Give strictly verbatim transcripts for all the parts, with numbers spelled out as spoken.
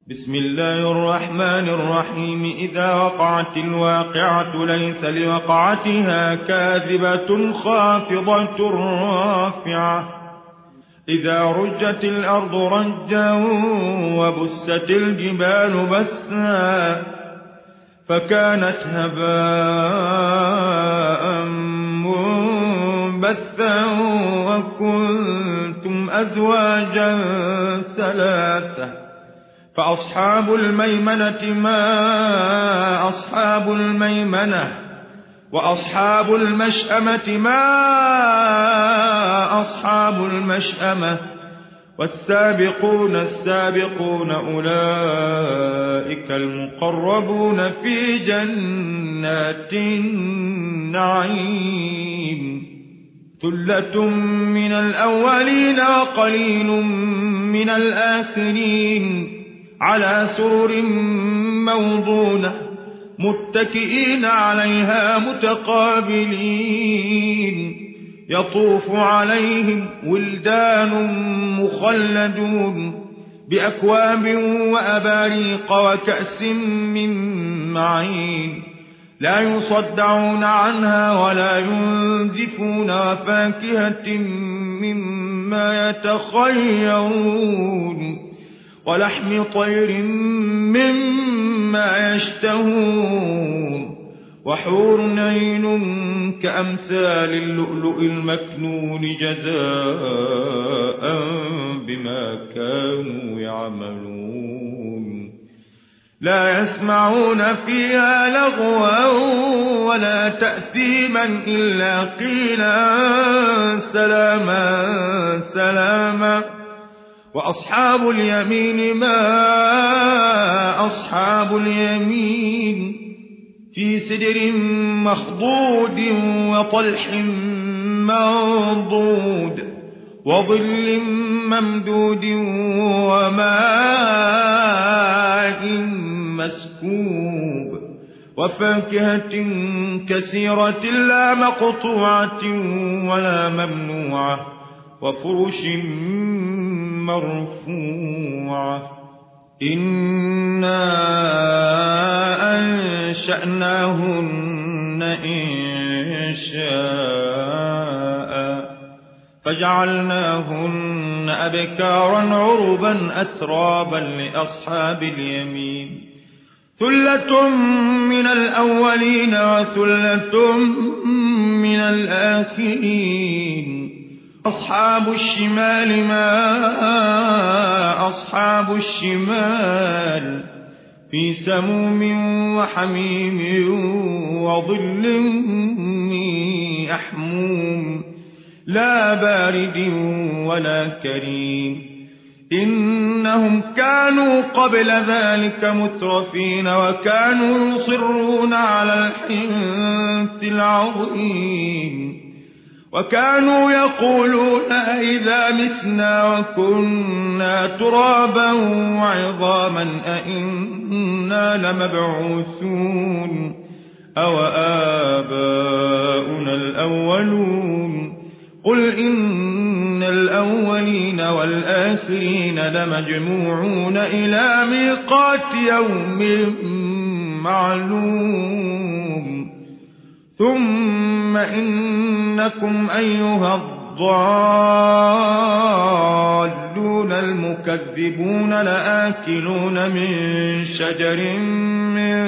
بسم الله الرحمن الرحيم. إذا وقعت الواقعة ليس لوقعتها كاذبة خافضة رافعة. إذا رجت الأرض رجا وبست الجبال بسا فكانت هباء منبثا وكنتم أزواجا ثلاثة. فأصحاب الميمنة ما أصحاب الميمنة وأصحاب المشأمة ما أصحاب المشأمة والسابقون السابقون أولئك المقربون في جنات النعيم. ثلة من الأولين وقليل من الآخرين على سرر موضونة متكئين عليها متقابلين. يطوف عليهم ولدان مخلدون بأكواب وأباريق وكأس من معين لا يصدعون عنها ولا ينزفون وفاكهة مما يتخيرون ولحم طير مما يشتهون وحور عين كأمثال اللؤلؤ المكنون جزاء بما كانوا يعملون. لا يسمعون فيها لغوا ولا تأثيما إلا قيلا سلاما سلاما. وأصحاب اليمين ما أصحاب اليمين في سدر مخضود وطلح منضود وظل ممدود وماء مسكوب وفاكهة كثيرة لا مقطوعة ولا ممنوعة وفرش مرفوعة. إنا أنشأناهن إنشاء فجعلناهن أبكارا عربا أترابا لأصحاب اليمين. ثلة من الأولين وثلة من الآخرين. أصحاب الشمال ما أصحاب الشمال في سموم وحميم وظل يحموم لا بارد ولا كريم. إنهم كانوا قبل ذلك مترفين وكانوا يصرون على الحنث العظيم وكانوا يقولون إذا متنا وكنا ترابا وعظاما أئنا لمبعوثون أو آباؤنا الأولون. قل إن الأولين والآخرين لمجموعون إلى ميقات يوم معلوم. ثم إنكم أيها الضالون المكذبون لآكلون من شجر من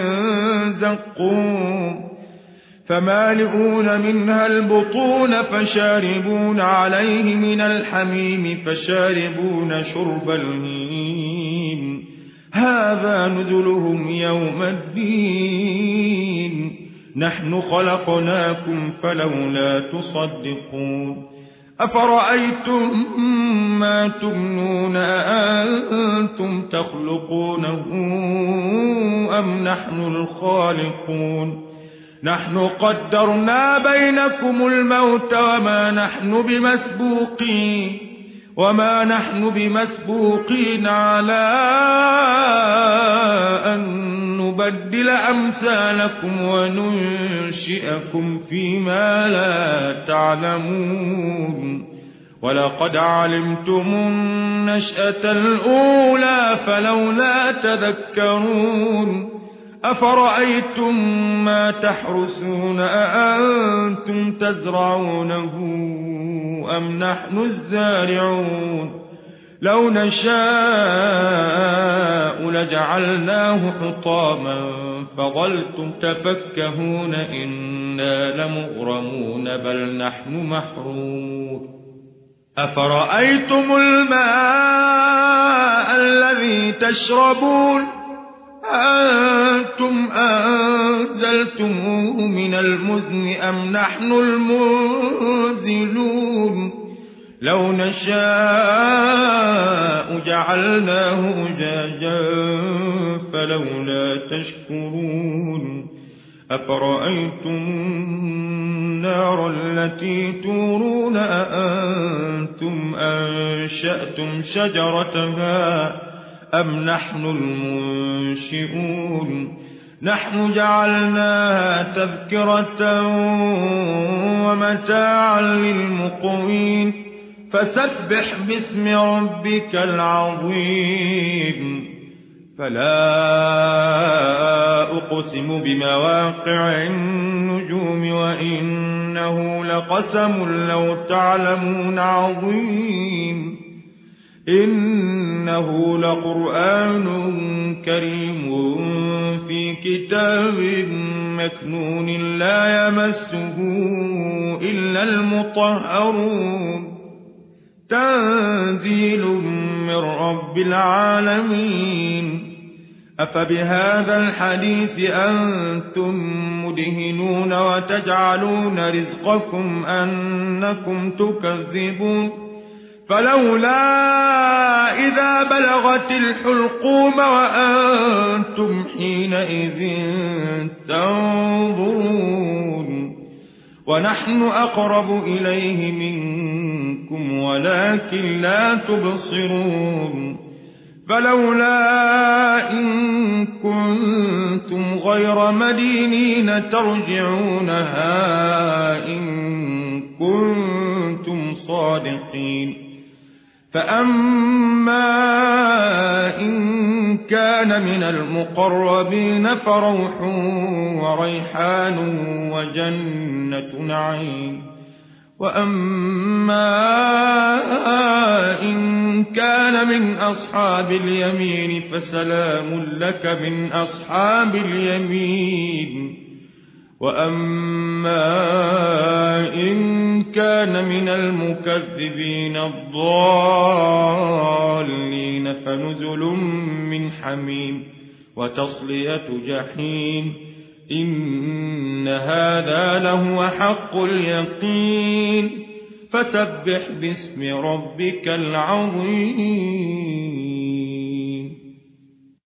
زقوم فمالئون منها البطون فشاربون عليه من الحميم فشاربون شرب الهيم. هذا نزلهم يوم الدين. نحن خلقناكم فلولا تصدقون. أفرأيتم ما تمنون أأنتم تخلقونه أم نحن الخالقون. نحن قدرنا بينكم الموت وما نحن بمسبوقين وما نحن بمسبوقين على أن نبدل أمثالكم وننشئكم فيما لا تعلمون. ولقد علمتم النشأة الأولى فلولا تذكرون أفرأيتم ما تحرثون أأنتم تزرعونه أم نحن الزارعون لو نشاء لجعلناه حطاما فظلتم تفكهون إنا لمغرمون بل نحن محرومون أفرأيتم الماء الذي تشربون أأنتم أنزلتموه من المزن أم نحن المنزلون لو نشاء جعلناه أجاجا فلولا تشكرون أفرأيتم النار التي تورون أأنتم أنشأتم شجرتها أم نحن المنشئون نحن جعلناها تذكرة ومتاعا للمقوين فسبح باسم ربك العظيم فلا أقسم بمواقع النجوم وإنه لقسم لو تعلمون عظيم إنه لقرآن كريم في كتاب مكنون لا يمسه إلا المطهرون تنزيل من رب العالمين أفبهذا الحديث أنتم مدهنون وتجعلون رزقكم أنكم تكذبون فلولا إذا بلغت الحلقوم وأنتم حينئذ تنظرون ونحن أقرب إليه منكم ولكن لا تبصرون فلولا إن كنتم غير مدينين ترجعونها إن كنتم صادقين فأما إن كان من المقربين فروح وريحان وجنة نعيم وأما إن كان من أصحاب اليمين فسلام لك من أصحاب اليمين وأما إن كان من المكذبين الضالين فنزل من حميم وتصلية جحيم إن هذا لهو حق اليقين فسبح باسم ربك العظيم